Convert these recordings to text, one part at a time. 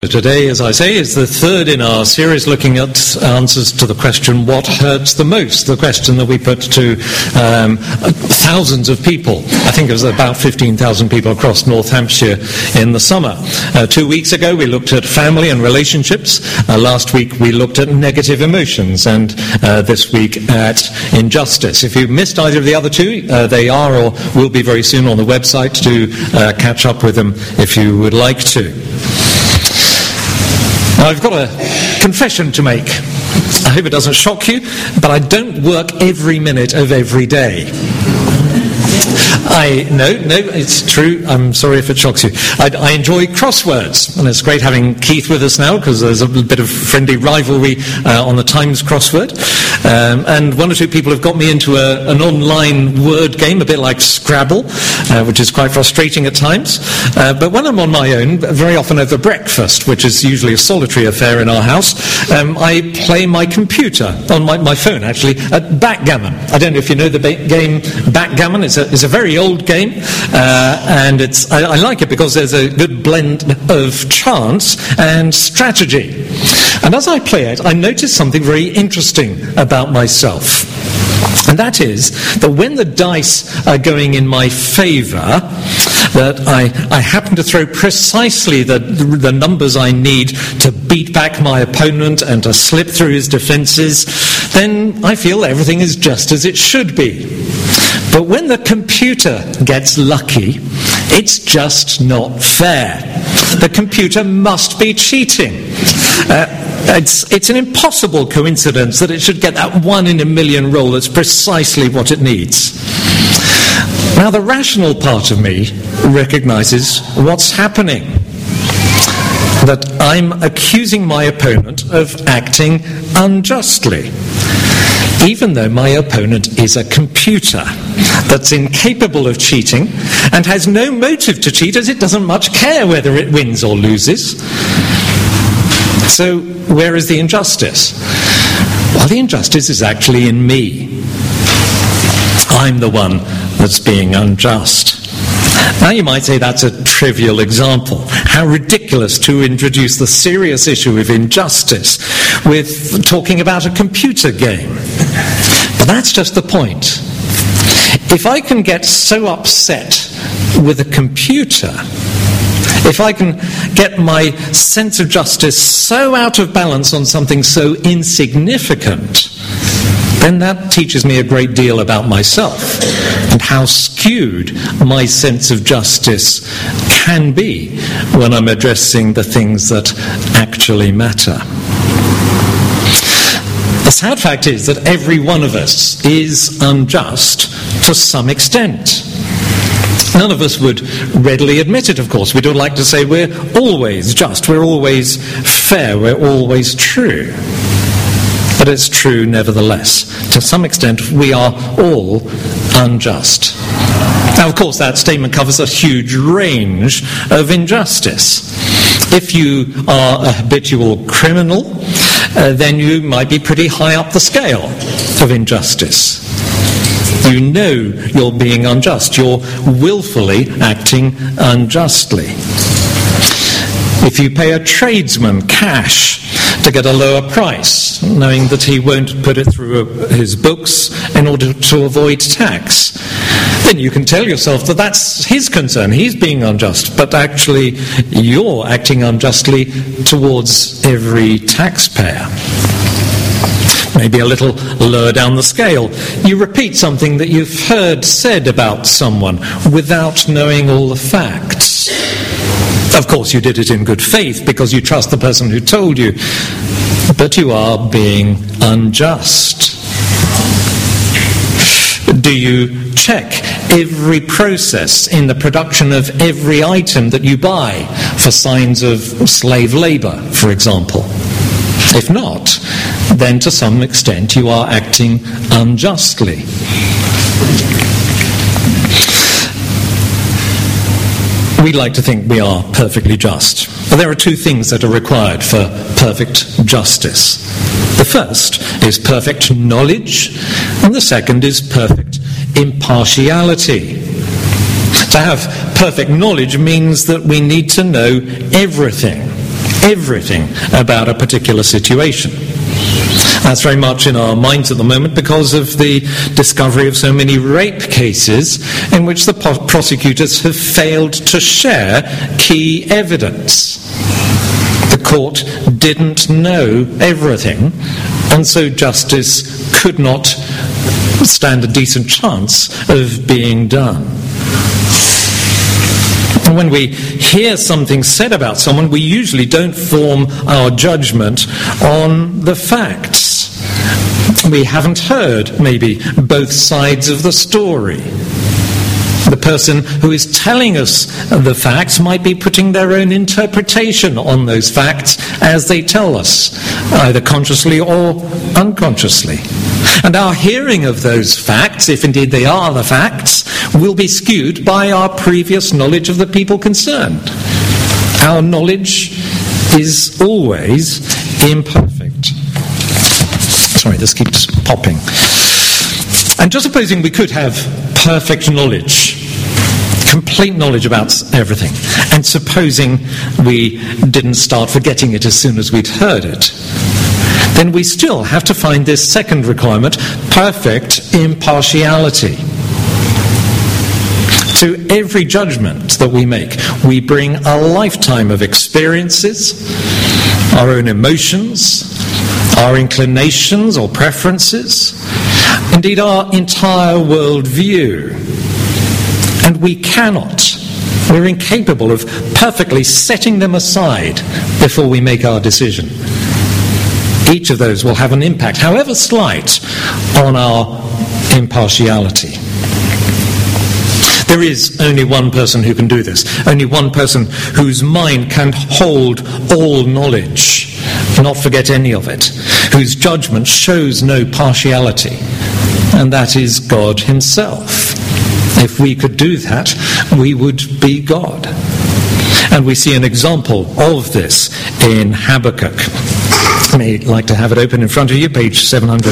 today, as I say, is the third in our series looking at answers to the question, what hurts the most? The question that we put to thousands of people. I think it was about 15,000 people across North Hampshire in the summer. 2 weeks ago we looked at family and relationships. Last week we looked at negative emotions, and this week at injustice. If you missed either of the other two, they are or will be very soon on the website. To catch up with them if you would like to. Now, I've got a confession to make. I hope it doesn't shock you, but I don't work every minute of every day. No, it's true. I'm sorry if it shocks you. I enjoy crosswords, and it's great having Keith with us now because there's a bit of friendly rivalry on the Times crossword. And one or two people have got me into an online word game, a bit like Scrabble, which is quite frustrating at times. But when I'm on my own, very often over breakfast, which is usually a solitary affair in our house, I play my computer, on my phone actually, at backgammon. I don't know if you know the game backgammon. It's a very old game, and I like it because there's a good blend of chance and strategy. And as I play it, I notice something very interesting about myself. And that is that when the dice are going in my favour, that I happen to throw precisely the numbers I need to beat back my opponent and to slip through his defences, then I feel everything is just as it should be. But when the computer gets lucky, it's just not fair. The computer must be cheating. It's an impossible coincidence that it should get that 1 in a million roll. That's precisely what it needs. Now, the rational part of me recognises what's happening. That I'm accusing my opponent of acting unjustly, even though my opponent is a computer that's incapable of cheating and has no motive to cheat, as it doesn't much care whether it wins or loses. So where is the injustice? Well, the injustice is actually in me. I'm the one that's being unjust. Now you might say that's a trivial example. How ridiculous to introduce the serious issue of injustice with talking about a computer game. But that's just the point. If I can get so upset with a computer, if I can get my sense of justice so out of balance on something so insignificant, then that teaches me a great deal about myself and how skewed my sense of justice can be when I'm addressing the things that actually matter. The sad fact is that every one of us is unjust to some extent. None of us would readily admit it, of course. We don't like to say we're always just, we're always fair, we're always true. But it's true nevertheless. To some extent, we are all unjust. Now, of course, that statement covers a huge range of injustice. If you are a habitual criminal, then you might be pretty high up the scale of injustice. You know you're being unjust. You're willfully acting unjustly. If you pay a tradesman cash to get a lower price, knowing that he won't put it through his books in order to avoid tax, then you can tell yourself that that's his concern. He's being unjust, but actually you're acting unjustly towards every taxpayer. Maybe a little lower down the scale, you repeat something that you've heard said about someone without knowing all the facts. Of course, you did it in good faith because you trust the person who told you, but you are being unjust. Do you check every process in the production of every item that you buy for signs of slave labour, for example? If not, then to some extent you are acting unjustly. We like to think we are perfectly just, but there are two things that are required for perfect justice. The first is perfect knowledge, and the second is perfect impartiality. To have perfect knowledge means that we need to know everything. everything about a particular situation. That's very much in our minds at the moment because of the discovery of so many rape cases in which the prosecutors have failed to share key evidence. The court didn't know everything, and so justice could not stand a decent chance of being done. And when we hear something said about someone, we usually don't form our judgment on the facts. We haven't heard, maybe, both sides of the story. The person who is telling us the facts might be putting their own interpretation on those facts as they tell us, either consciously or unconsciously. And our hearing of those facts, if indeed they are the facts, will be skewed by our previous knowledge of the people concerned. Our knowledge is always imperfect. Sorry, this keeps popping. And just supposing we could have perfect knowledge, complete knowledge about everything, and supposing we didn't start forgetting it as soon as we'd heard it, then we still have to find this second requirement, perfect impartiality. To every judgment that we make, we bring a lifetime of experiences, our own emotions, our inclinations or preferences, indeed our entire worldview. And we're incapable of perfectly setting them aside before we make our decision. Each of those will have an impact, however slight, on our impartiality. There is only one person who can do this, only one person whose mind can hold all knowledge, not forget any of it, whose judgment shows no partiality, and that is God himself. If we could do that, we would be God. And we see an example of this in Habakkuk. You may like to have it open in front of you, page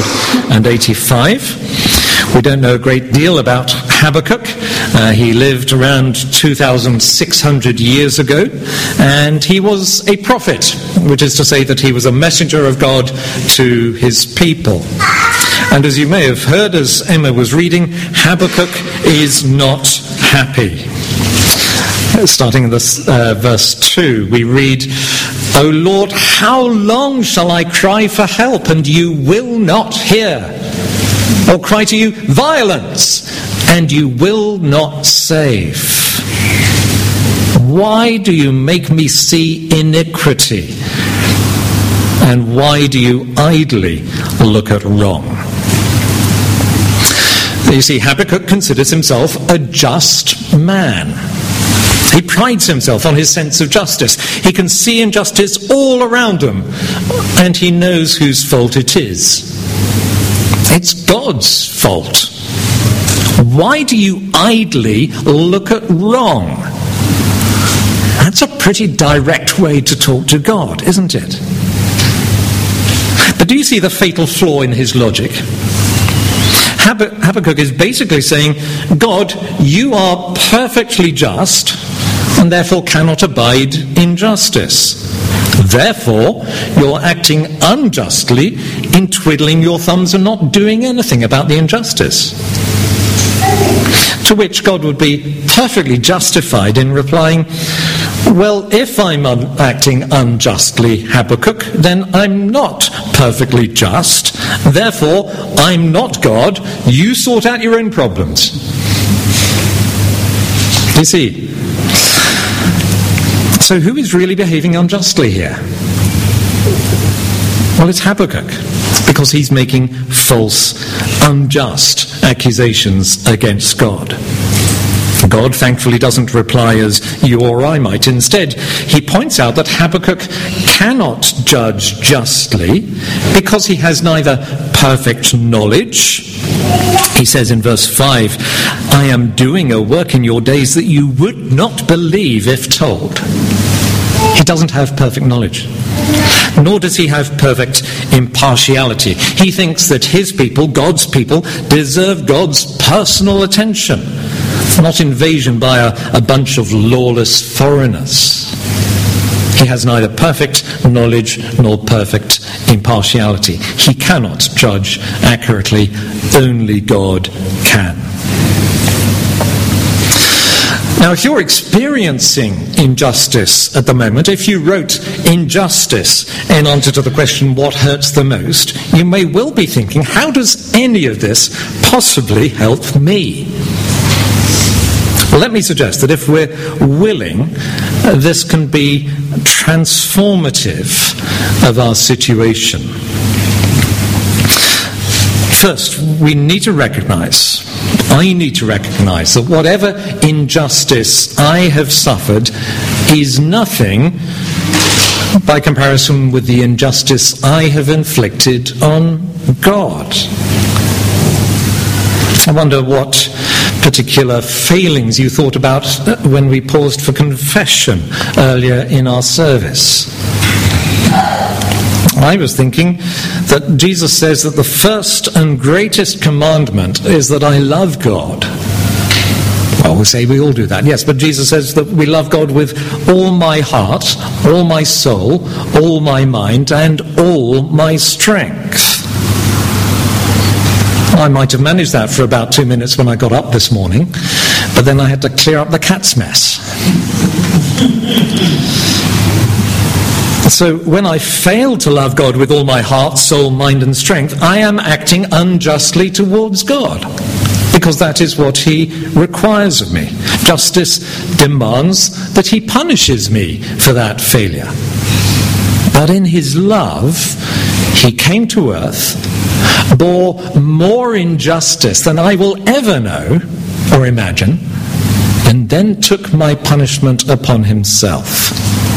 785. We don't know a great deal about Habakkuk. He lived around 2,600 years ago, and he was a prophet, which is to say that he was a messenger of God to his people. And as you may have heard as Emma was reading, Habakkuk is not happy. Starting in this verse 2, we read, "O Lord, how long shall I cry for help, and you will not hear? Or cry to you, violence, and you will not save? Why do you make me see iniquity? And why do you idly look at wrong?" You see, Habakkuk considers himself a just man. He prides himself on his sense of justice. He can see injustice all around him, and he knows whose fault it is. It's God's fault. Why do you idly look at wrong? That's a pretty direct way to talk to God, isn't it? But do you see the fatal flaw in his logic? Habakkuk is basically saying, God, you are perfectly just and therefore cannot abide injustice. Therefore, you're acting unjustly in twiddling your thumbs and not doing anything about the injustice. To which God would be perfectly justified in replying, well, if I'm acting unjustly, Habakkuk, then I'm not perfectly just. Therefore, I'm not God. You sort out your own problems. You see? So who is really behaving unjustly here? Well, it's Habakkuk, because he's making false, unjust accusations against God. God thankfully doesn't reply as you or I might. Instead, he points out that Habakkuk cannot judge justly because he has neither perfect knowledge. He says in verse 5, I am doing a work in your days that you would not believe if told. He doesn't have perfect knowledge, nor does he have perfect impartiality. He thinks that his people, God's people, deserve God's personal attention, not invasion by a bunch of lawless foreigners. He has neither perfect knowledge nor perfect impartiality. He cannot judge accurately. Only God can. Now, if you're experiencing injustice at the moment, if you wrote injustice in answer to the question, what hurts the most, you may well be thinking, how does any of this possibly help me? Well, let me suggest that if we're willing, this can be transformative of our situation. First, I need to recognize that whatever injustice I have suffered is nothing by comparison with the injustice I have inflicted on God. I wonder what particular failings you thought about when we paused for confession earlier in our service. I was thinking that Jesus says that the first and greatest commandment is that I love God. Well, we say we all do that, yes, but Jesus says that we love God with all my heart, all my soul, all my mind, and all my strength. I might have managed that for about 2 minutes when I got up this morning, but then I had to clear up the cat's mess. So when I fail to love God with all my heart, soul, mind and strength, I am acting unjustly towards God, because that is what he requires of me. Justice demands that he punishes me for that failure. But in his love, he came to earth, bore more injustice than I will ever know or imagine, and then took my punishment upon himself.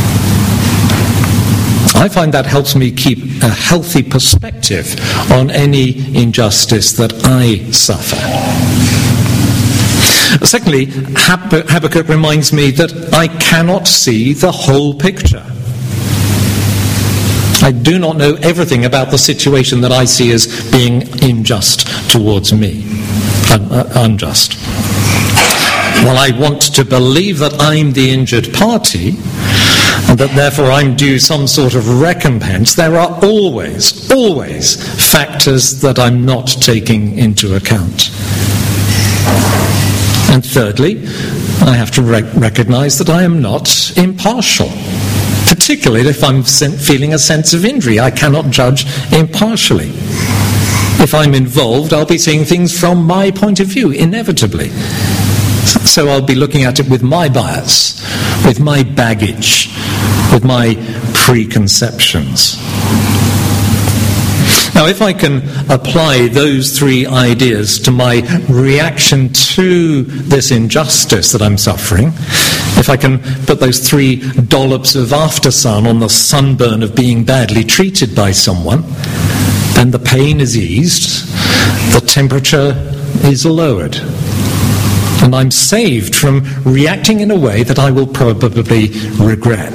I find that helps me keep a healthy perspective on any injustice that I suffer. Secondly, Habakkuk reminds me that I cannot see the whole picture. I do not know everything about the situation that I see as being unjust towards me. Unjust. While I want to believe that I'm the injured party, and that therefore I'm due some sort of recompense, there are always factors that I'm not taking into account. And thirdly, I have to recognize that I am not impartial, particularly if I'm feeling a sense of injury. I cannot judge impartially. If I'm involved, I'll be seeing things from my point of view, inevitably. So I'll be looking at it with my bias, with my baggage, with my preconceptions. Now, if I can apply those three ideas to my reaction to this injustice that I'm suffering, if I can put those 3 dollops of aftersun on the sunburn of being badly treated by someone, then the pain is eased, the temperature is lowered, and I'm saved from reacting in a way that I will probably regret.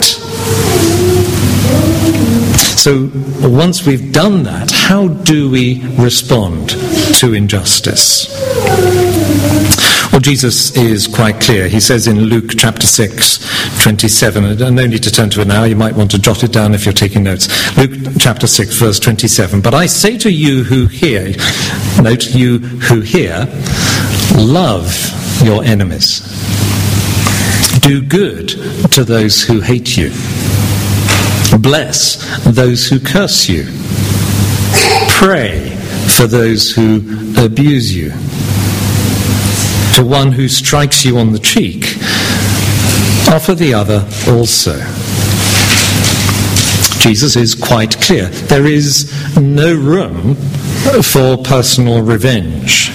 So once we've done that, how do we respond to injustice? Well, Jesus is quite clear. He says in Luke chapter 6, 27, and no need to turn to it now, you might want to jot it down if you're taking notes. Luke chapter 6, verse 27, "But I say to you who hear," note, you who hear, "love your enemies. Do good to those who hate you. Bless those who curse you. Pray for those who abuse you. To one who strikes you on the cheek, offer the other also." Jesus is quite clear. There is no room for personal revenge.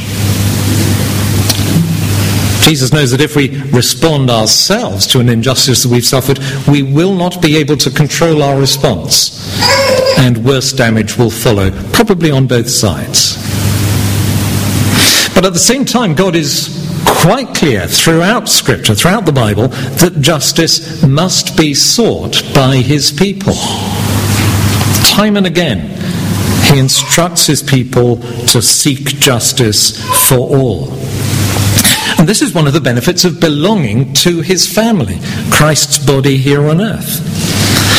Jesus knows that if we respond ourselves to an injustice that we've suffered, we will not be able to control our response, and worse damage will follow, probably on both sides. But at the same time, God is quite clear throughout Scripture, throughout the Bible, that justice must be sought by his people. Time and again, he instructs his people to seek justice for all. And this is one of the benefits of belonging to his family, Christ's body here on earth.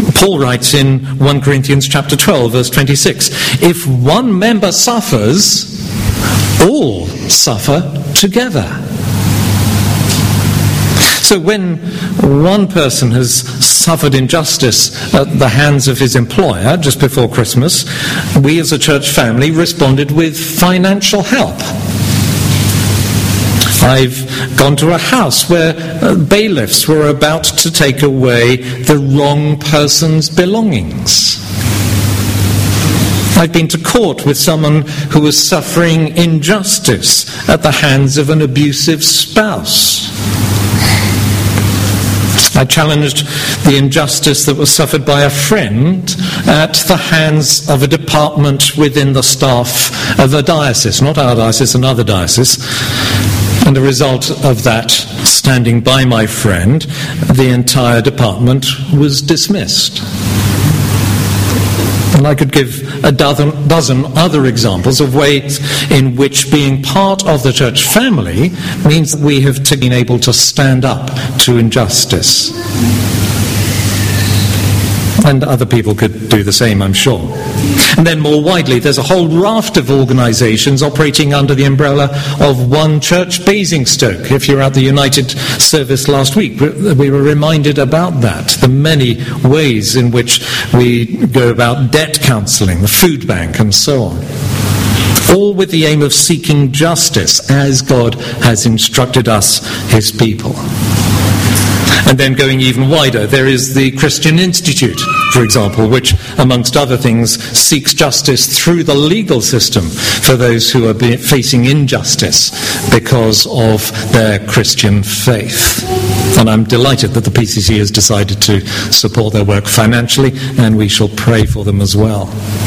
Paul writes in 1 Corinthians chapter 12, verse 26, if one member suffers, all suffer together. So when one person has suffered injustice at the hands of his employer just before Christmas, we as a church family responded with financial help. I've gone to a house where bailiffs were about to take away the wrong person's belongings. I've been to court with someone who was suffering injustice at the hands of an abusive spouse. I challenged the injustice that was suffered by a friend at the hands of a department within the staff of a diocese, not our diocese, another diocese. And the result of that, standing by my friend, the entire department was dismissed. And I could give a dozen other examples of ways in which being part of the church family means that we have been able to stand up to injustice. And other people could do the same, I'm sure. And then more widely, there's a whole raft of organisations operating under the umbrella of One Church Basingstoke. If you were at the United service last week, we were reminded about that, the many ways in which we go about debt counselling, the food bank, and so on. All with the aim of seeking justice as God has instructed us, his people. And then going even wider, there is the Christian Institute, for example, which, amongst other things, seeks justice through the legal system for those who are facing injustice because of their Christian faith. And I'm delighted that the PCC has decided to support their work financially, and we shall pray for them as well.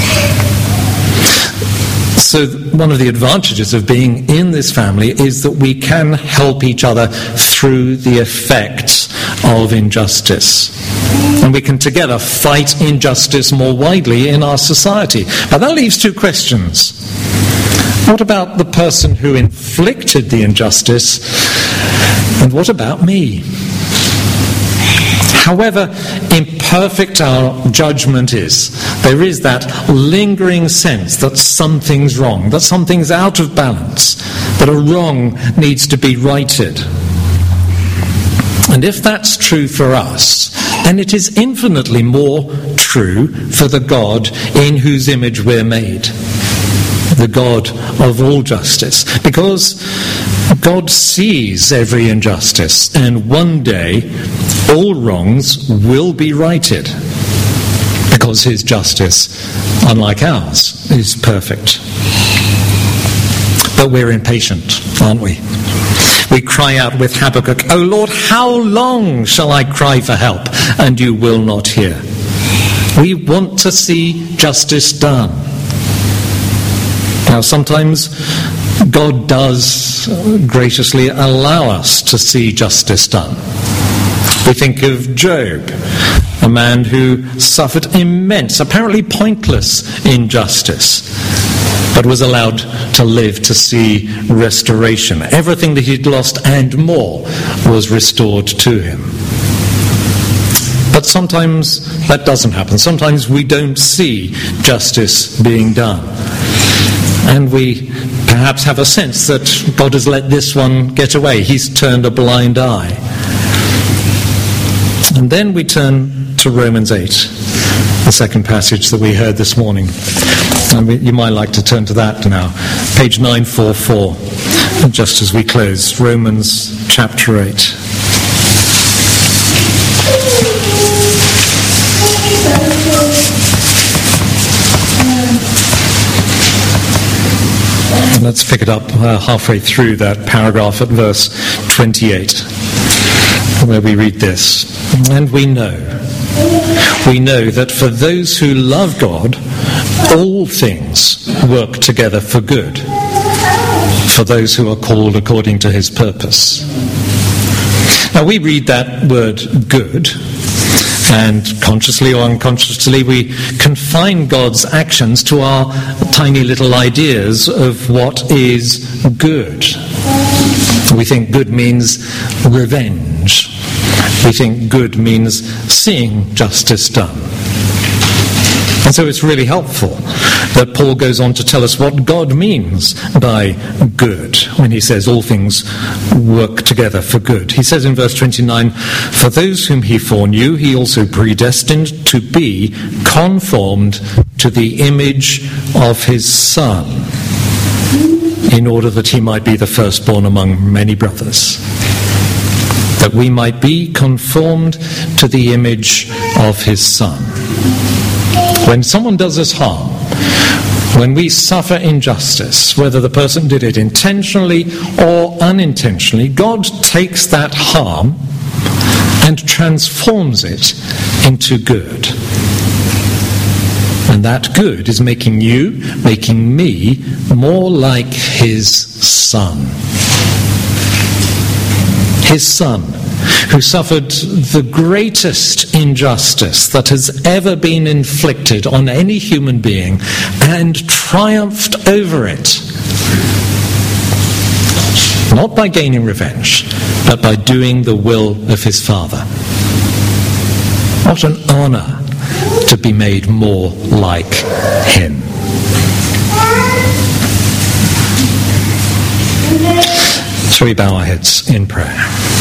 So one of the advantages of being in this family is that we can help each other through the effects of injustice. And we can together fight injustice more widely in our society. Now that leaves two questions. What about the person who inflicted the injustice? And what about me? However imperfect our judgment is, there is that lingering sense that something's wrong, that something's out of balance, that a wrong needs to be righted. And if that's true for us, then it is infinitely more true for the God in whose image we're made, the God of all justice, because God sees every injustice, and one day all wrongs will be righted, because his justice, unlike ours, is perfect. But we're impatient, aren't we? We cry out with Habakkuk, "O Lord, how long shall I cry for help, and you will not hear?" We want to see justice done. Now, sometimes God does graciously allow us to see justice done. We think of Job, a man who suffered immense, apparently pointless injustice, but was allowed to live to see restoration. Everything that he'd lost and more was restored to him. But sometimes that doesn't happen. Sometimes we don't see justice being done. And we perhaps have a sense that God has let this one get away. He's turned a blind eye. And then we turn to Romans 8, the second passage that we heard this morning. And you might like to turn to that now. Page 944, just as we close. Romans chapter 8. And let's pick it up halfway through that paragraph at verse 28, where we read this. And we know that for those who love God, all things work together for good, for those who are called according to his purpose. Now we read that word good, and consciously or unconsciously we confine God's actions to our tiny little ideas of what is good. We think good means revenge, We think good means seeing justice done. And so it's really helpful that Paul goes on to tell us what God means by good when he says all things work together for good. He says in verse 29, "For those whom he foreknew, he also predestined to be conformed to the image of his Son, in order that he might be the firstborn among many brothers." That we might be conformed to the image of his Son. When someone does us harm, when we suffer injustice, whether the person did it intentionally or unintentionally, God takes that harm and transforms it into good. And that good is making you, making me, more like his Son. His Son, who suffered the greatest injustice that has ever been inflicted on any human being and triumphed over it. Not by gaining revenge, but by doing the will of his Father. What an honor to be made more like him. Shall we bow our heads in prayer?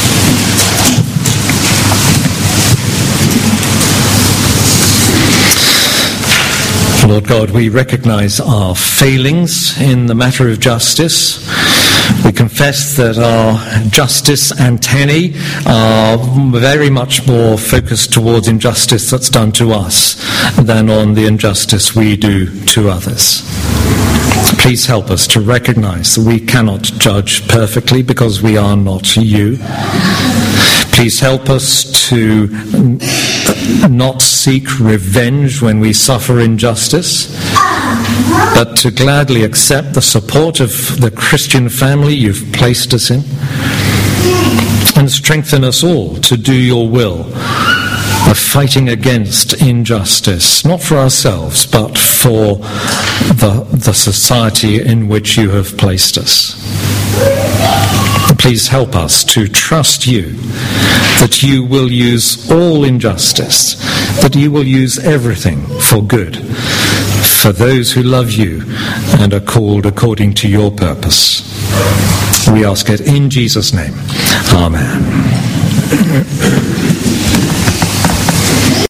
Lord God, we recognize our failings in the matter of justice. We confess that our justice antennae are very much more focused towards injustice that's done to us than on the injustice we do to others. Please help us to recognize that we cannot judge perfectly because we are not you. Please help us to not seek revenge when we suffer injustice, but to gladly accept the support of the Christian family you've placed us in, and strengthen us all to do your will of fighting against injustice, not for ourselves, but for the society in which you have placed us. Please help us to trust you, that you will use all injustice, that you will use everything for good, for those who love you and are called according to your purpose. We ask it in Jesus' name. Amen.